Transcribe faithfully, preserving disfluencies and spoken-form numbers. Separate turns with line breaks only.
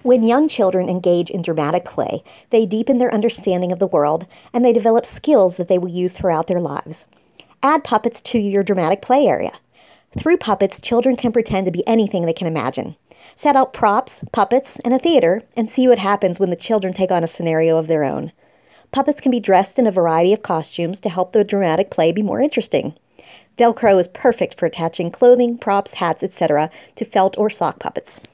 When young children engage in dramatic play, they deepen their understanding of the world and they develop skills that they will use throughout their lives. Add puppets to your dramatic play area. Through puppets, children can pretend to be anything they can imagine. Set out props, puppets, and a theater, and see what happens when the children take on a scenario of their own. Puppets can be dressed in a variety of costumes to help the dramatic play be more interesting. Velcro is perfect for attaching clothing, props, hats, et cetera to felt or sock puppets.